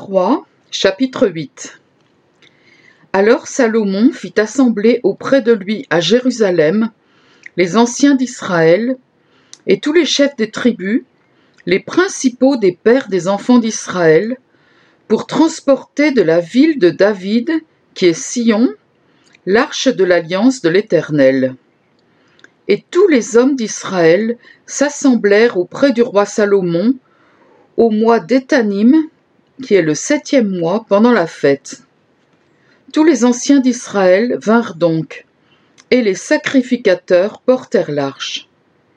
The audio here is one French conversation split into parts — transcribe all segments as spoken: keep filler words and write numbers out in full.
Rois, chapitre huit. Alors Salomon fit assembler auprès de lui à Jérusalem les anciens d'Israël et tous les chefs des tribus, les principaux des pères des enfants d'Israël, pour transporter de la ville de David, qui est Sion, l'arche de l'alliance de l'Éternel. Et tous les hommes d'Israël s'assemblèrent auprès du roi Salomon au mois d'Étanim, qui est le septième mois pendant la fête. Tous les anciens d'Israël vinrent donc, et les sacrificateurs portèrent l'arche.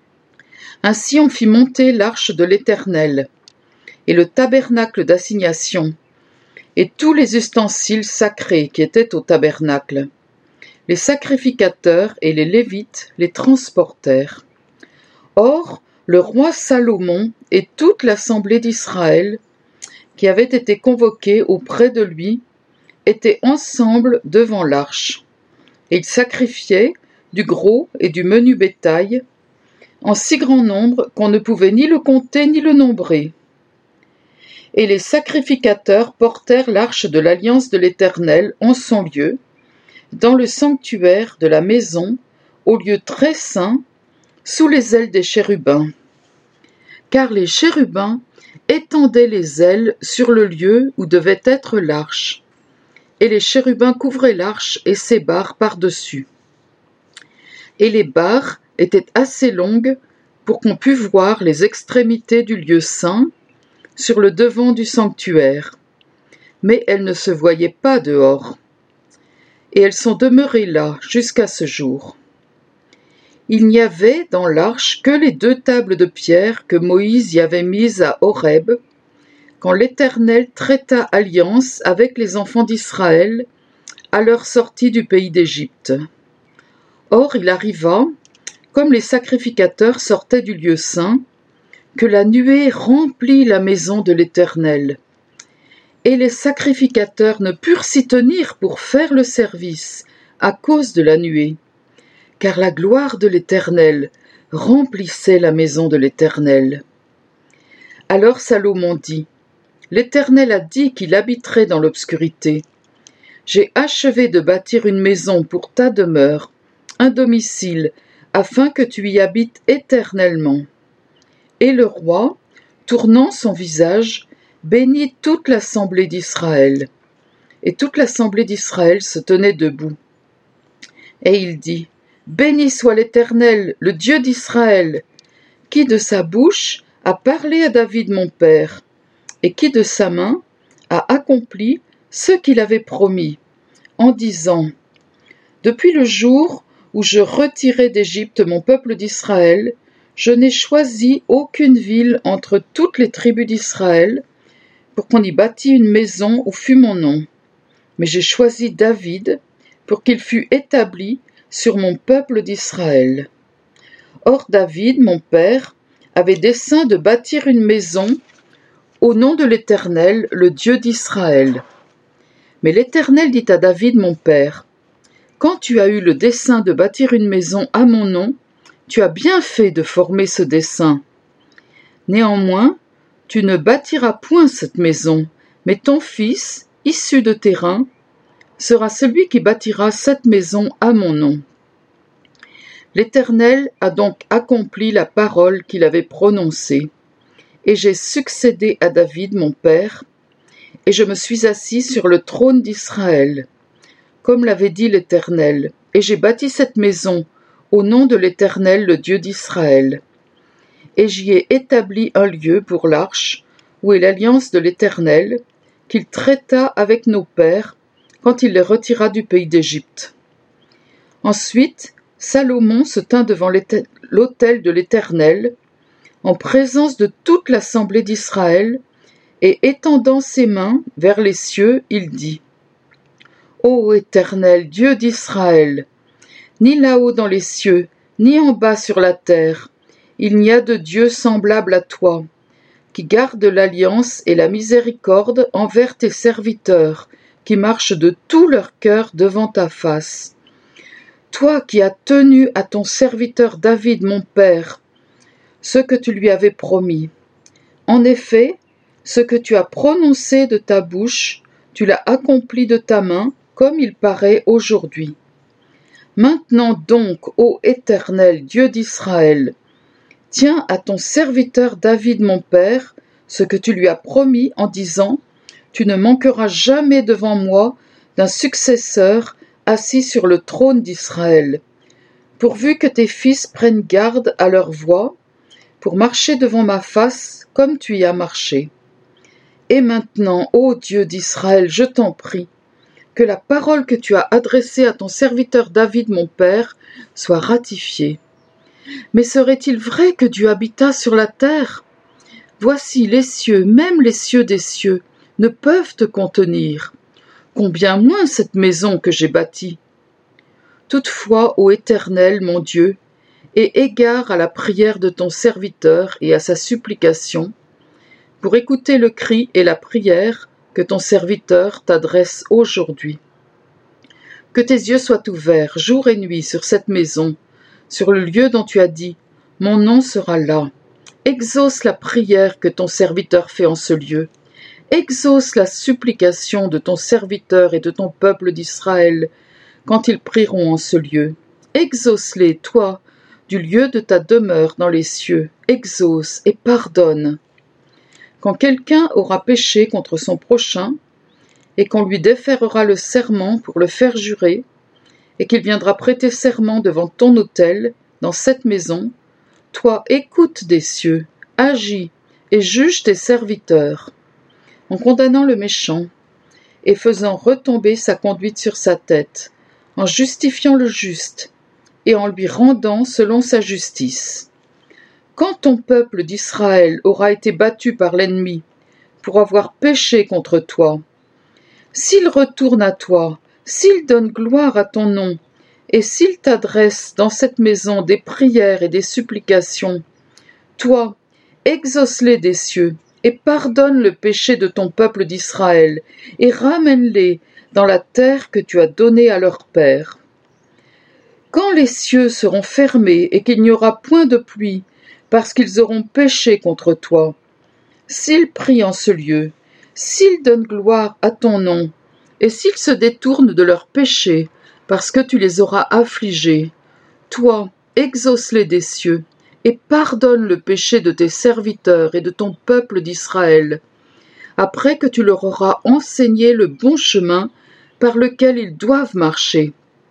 Ainsi on fit monter l'arche de l'Éternel, et le tabernacle d'assignation, et tous les ustensiles sacrés qui étaient au tabernacle. Les sacrificateurs et les Lévites les transportèrent. Or, le roi Salomon et toute l'assemblée d'Israël, qui avait été convoquée auprès de lui, étaient ensemble devant l'arche. Et ils sacrifiaient du gros et du menu bétail, en si grand nombre qu'on ne pouvait ni le compter ni le nombrer. Et les sacrificateurs portèrent l'arche de l'alliance de l'Éternel en son lieu, dans le sanctuaire de la maison, au lieu très saint, sous les ailes des chérubins. Car les chérubins étendaient les ailes sur le lieu où devait être l'arche, et les chérubins couvraient l'arche et ses barres par-dessus. Et les barres étaient assez longues pour qu'on pût voir les extrémités du lieu saint sur le devant du sanctuaire, mais elles ne se voyaient pas dehors, et elles sont demeurées là jusqu'à ce jour. Il n'y avait dans l'arche que les deux tables de pierre que Moïse y avait mises à Horeb, quand l'Éternel traita alliance avec les enfants d'Israël à leur sortie du pays d'Égypte. Or il arriva, comme les sacrificateurs sortaient du lieu saint, que la nuée remplit la maison de l'Éternel. Et les sacrificateurs ne purent s'y tenir pour faire le service à cause de la nuée, car la gloire de l'Éternel remplissait la maison de l'Éternel. Alors Salomon dit, « L'Éternel a dit qu'il habiterait dans l'obscurité. J'ai achevé de bâtir une maison pour ta demeure, un domicile, afin que tu y habites éternellement. » Et le roi, tournant son visage, bénit toute l'assemblée d'Israël. Et toute l'assemblée d'Israël se tenait debout. Et il dit, « Béni soit l'Éternel, le Dieu d'Israël, qui de sa bouche a parlé à David mon père, et qui de sa main a accompli ce qu'il avait promis, en disant, Depuis le jour où je retirai d'Égypte mon peuple d'Israël, je n'ai choisi aucune ville entre toutes les tribus d'Israël, pour qu'on y bâtît une maison où fût mon nom. Mais j'ai choisi David, pour qu'il fût établi sur mon peuple d'Israël. Or David, mon père, avait dessein de bâtir une maison au nom de l'Éternel, le Dieu d'Israël. Mais l'Éternel dit à David, mon père, « Quand tu as eu le dessein de bâtir une maison à mon nom, tu as bien fait de former ce dessein. Néanmoins, tu ne bâtiras point cette maison, mais ton fils, issu de tes reins, sera celui qui bâtira cette maison à mon nom. » L'Éternel a donc accompli la parole qu'il avait prononcée, et j'ai succédé à David mon père, et je me suis assis sur le trône d'Israël, comme l'avait dit l'Éternel, et j'ai bâti cette maison au nom de l'Éternel, le Dieu d'Israël. Et j'y ai établi un lieu pour l'arche, où est l'alliance de l'Éternel, qu'il traita avec nos pères, quand il les retira du pays d'Égypte. Ensuite, Salomon se tint devant l'autel de l'Éternel, en présence de toute l'assemblée d'Israël, et étendant ses mains vers les cieux, il dit, « Ô Éternel, Dieu d'Israël, ni là-haut dans les cieux, ni en bas sur la terre, il n'y a de Dieu semblable à toi, qui garde l'alliance et la miséricorde envers tes serviteurs, qui marchent de tout leur cœur devant ta face. Toi qui as tenu à ton serviteur David mon père, ce que tu lui avais promis. En effet, Ce que tu as prononcé de ta bouche, tu l'as accompli de ta main, comme il paraît aujourd'hui. Maintenant donc, ô Éternel, Dieu d'Israël, tiens à ton serviteur David mon père ce que tu lui as promis en disant « Tu ne manqueras jamais devant moi d'un successeur assis sur le trône d'Israël, pourvu que tes fils prennent garde à leur voie, pour marcher devant ma face comme tu y as marché. Et maintenant, ô Dieu d'Israël, je t'en prie, que la parole que tu as adressée à ton serviteur David mon père soit ratifiée. Mais serait-il vrai que Dieu habitât sur la terre ? Voici les cieux, même les cieux des cieux, ne peuvent te contenir. Combien moins cette maison que j'ai bâtie. Toutefois, ô Éternel, mon Dieu, aie égard à la prière de ton serviteur et à sa supplication, pour écouter le cri et la prière que ton serviteur t'adresse aujourd'hui. Que tes yeux soient ouverts jour et nuit sur cette maison, sur le lieu dont tu as dit « Mon nom sera là ». Exauce la prière que ton serviteur fait en ce lieu. Exauce la supplication de ton serviteur et de ton peuple d'Israël quand ils prieront en ce lieu. Exauce-les, toi, du lieu de ta demeure dans les cieux. Exauce et pardonne. Quand quelqu'un aura péché contre son prochain, et qu'on lui déférera le serment pour le faire jurer, et qu'il viendra prêter serment devant ton autel, dans cette maison, toi écoute des cieux, agis et juge tes serviteurs, en condamnant le méchant, et faisant retomber sa conduite sur sa tête, en justifiant le juste, et en lui rendant selon sa justice. Quand ton peuple d'Israël aura été battu par l'ennemi, pour avoir péché contre toi, s'il retourne à toi, s'il donne gloire à ton nom, et s'il t'adresse dans cette maison des prières et des supplications, toi, exauce-les des cieux, et pardonne le péché de ton peuple d'Israël, et ramène-les dans la terre que tu as donnée à leur père. Quand les cieux seront fermés et qu'il n'y aura point de pluie, parce qu'ils auront péché contre toi, s'ils prient en ce lieu, s'ils donnent gloire à ton nom, et s'ils se détournent de leurs péchés, parce que tu les auras affligés, toi, exauce-les des cieux, et pardonne le péché de tes serviteurs et de ton peuple d'Israël, après que tu leur auras enseigné le bon chemin par lequel ils doivent marcher.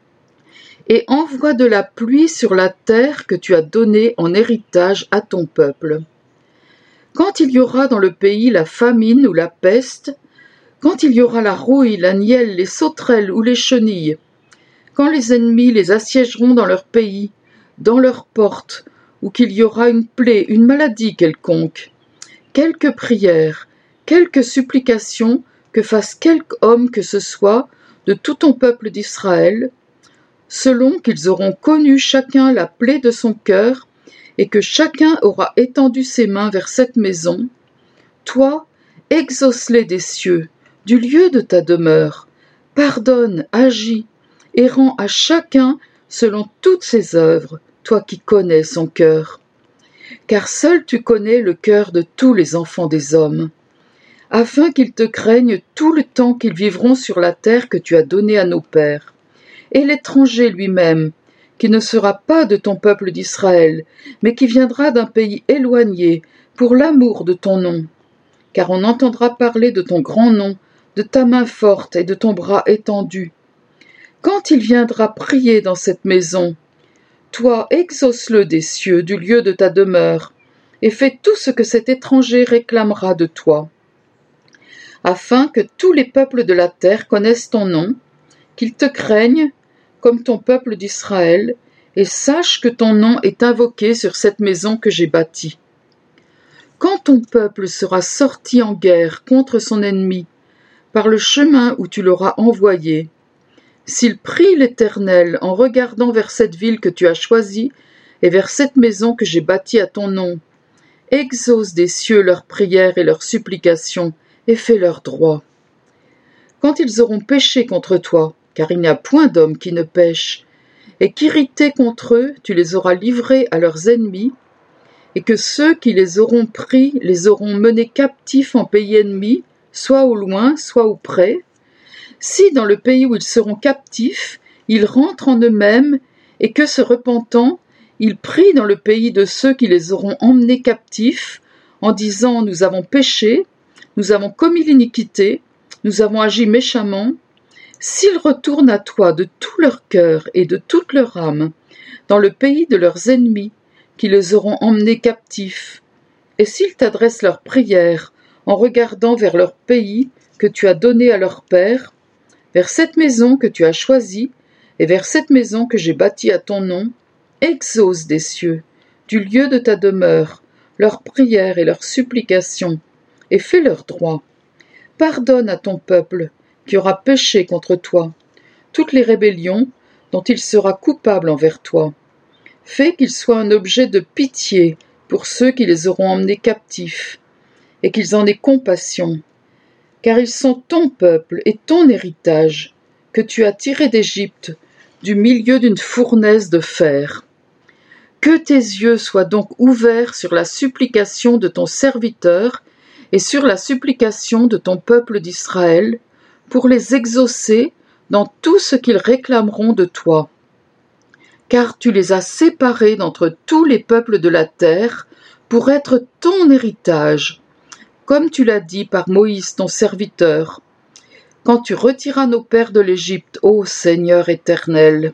Et envoie de la pluie sur la terre que tu as donnée en héritage à ton peuple. Quand il y aura dans le pays la famine ou la peste, quand il y aura la rouille, la nielle, les sauterelles ou les chenilles, quand les ennemis les assiégeront dans leur pays, dans leurs portes, ou qu'il y aura une plaie, une maladie quelconque, quelque prière, quelque supplication que fasse quelque homme que ce soit de tout ton peuple d'Israël, selon qu'ils auront connu chacun la plaie de son cœur, et que chacun aura étendu ses mains vers cette maison, toi, exauce-les des cieux, du lieu de ta demeure, pardonne, agis, et rends à chacun selon toutes ses œuvres, toi qui connais son cœur. Car seul tu connais le cœur de tous les enfants des hommes, afin qu'ils te craignent tout le temps qu'ils vivront sur la terre que tu as donnée à nos pères. Et l'étranger lui-même, qui ne sera pas de ton peuple d'Israël, mais qui viendra d'un pays éloigné, pour l'amour de ton nom. Car on entendra parler de ton grand nom, de ta main forte et de ton bras étendu. Quand il viendra prier dans cette maison, toi exauce-le des cieux, du lieu de ta demeure, et fais tout ce que cet étranger réclamera de toi, afin que tous les peuples de la terre connaissent ton nom, qu'ils te craignent, comme ton peuple d'Israël, et sache que ton nom est invoqué sur cette maison que j'ai bâtie. Quand ton peuple sera sorti en guerre contre son ennemi, par le chemin où tu l'auras envoyé, s'il prie l'Éternel en regardant vers cette ville que tu as choisie et vers cette maison que j'ai bâtie à ton nom, exauce des cieux leurs prières et leurs supplications, et fais leur droit. Quand ils auront péché contre toi, car il n'y a point d'homme qui ne pêche, et qu'irrité contre eux, tu les auras livrés à leurs ennemis, et que ceux qui les auront pris les auront menés captifs en pays ennemi, soit au loin, soit au près, si dans le pays où ils seront captifs, ils rentrent en eux-mêmes, et que se repentant, ils prient dans le pays de ceux qui les auront emmenés captifs, en disant « Nous avons péché, nous avons commis l'iniquité, nous avons agi méchamment », s'ils retournent à toi de tout leur cœur et de toute leur âme, dans le pays de leurs ennemis, qui les auront emmenés captifs, et s'ils t'adressent leurs prières en regardant vers leur pays que tu as donné à leur père, vers cette maison que tu as choisie, et vers cette maison que j'ai bâtie à ton nom, exauce des cieux, du lieu de ta demeure, leurs prières et leurs supplications, et fais leur droit. Pardonne à ton peuple, qui aura péché contre toi, toutes les rébellions dont il sera coupable envers toi. Fais qu'ils soient un objet de pitié pour ceux qui les auront emmenés captifs, et qu'ils en aient compassion, car ils sont ton peuple et ton héritage, que tu as tiré d'Égypte, du milieu d'une fournaise de fer. Que tes yeux soient donc ouverts sur la supplication de ton serviteur et sur la supplication de ton peuple d'Israël, pour les exaucer dans tout ce qu'ils réclameront de toi. Car tu les as séparés d'entre tous les peuples de la terre pour être ton héritage, comme tu l'as dit par Moïse ton serviteur, quand tu retiras nos pères de l'Égypte, ô Seigneur éternel.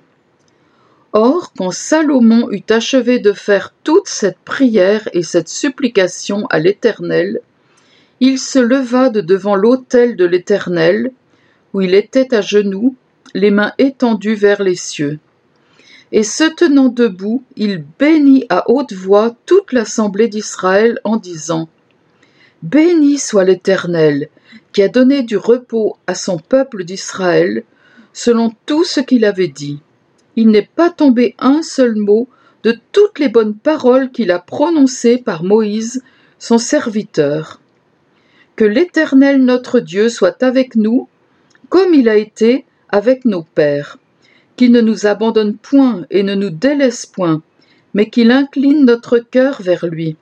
Or, quand Salomon eut achevé de faire toute cette prière et cette supplication à l'Éternel, il se leva de devant l'autel de l'Éternel, où il était à genoux, les mains étendues vers les cieux. Et se tenant debout, il bénit à haute voix toute l'assemblée d'Israël en disant « Béni soit l'Éternel, qui a donné du repos à son peuple d'Israël, selon tout ce qu'il avait dit. Il n'est pas tombé un seul mot de toutes les bonnes paroles qu'il a prononcées par Moïse, son serviteur. Que l'Éternel notre Dieu soit avec nous, comme il a été avec nos pères, qu'il ne nous abandonne point et ne nous délaisse point, mais qu'il incline notre cœur vers lui,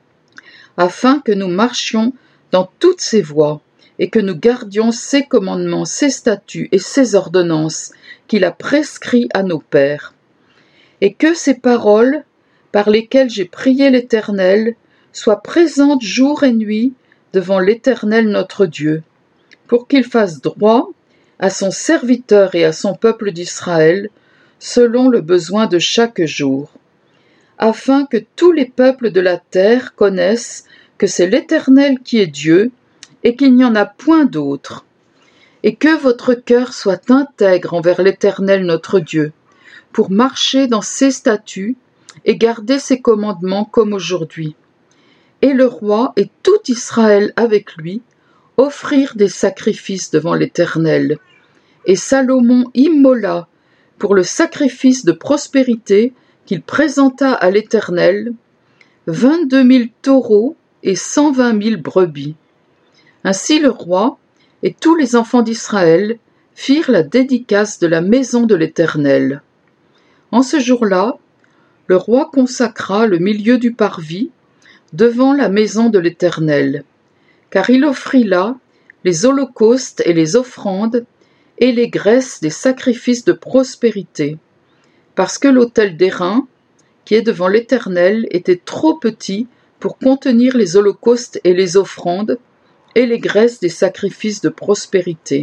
afin que nous marchions dans toutes ses voies, et que nous gardions ses commandements, ses statuts et ses ordonnances qu'il a prescrits à nos pères. Et que ces paroles, par lesquelles j'ai prié l'Éternel, soient présentes jour et nuit devant l'Éternel notre Dieu, pour qu'il fasse droit à son serviteur et à son peuple d'Israël, selon le besoin de chaque jour, afin que tous les peuples de la terre connaissent que c'est l'Éternel qui est Dieu, et qu'il n'y en a point d'autre, et que votre cœur soit intègre envers l'Éternel notre Dieu, pour marcher dans ses statuts et garder ses commandements comme aujourd'hui. Et le roi et tout Israël avec lui offrirent des sacrifices devant l'Éternel. Et Salomon immola pour le sacrifice de prospérité qu'il présenta à l'Éternel vingt-deux mille taureaux et cent vingt mille brebis. Ainsi le roi et tous les enfants d'Israël firent la dédicace de la maison de l'Éternel. En ce jour-là, le roi consacra le milieu du parvis devant la maison de l'Éternel, car il offrit là les holocaustes et les offrandes et les graisses des sacrifices de prospérité, parce que l'autel d'airain, qui est devant l'Éternel, était trop petit pour contenir les holocaustes et les offrandes, et les graisses des sacrifices de prospérité.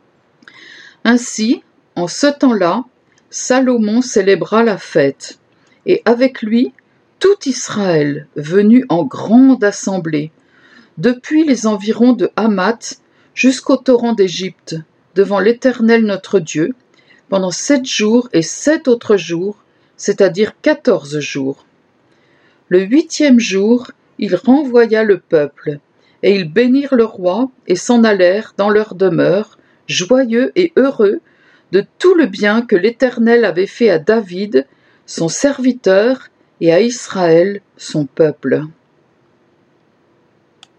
Ainsi, en ce temps-là, Salomon célébra la fête, et avec lui tout Israël, venu en grande assemblée, depuis les environs de Hamath jusqu'au torrent d'Égypte, devant l'Éternel notre Dieu, pendant sept jours et sept autres jours, c'est-à-dire quatorze jours. Le huitième jour, il renvoya le peuple, et ils bénirent le roi et s'en allèrent dans leur demeure, joyeux et heureux de tout le bien que l'Éternel avait fait à David, son serviteur, et à Israël, son peuple.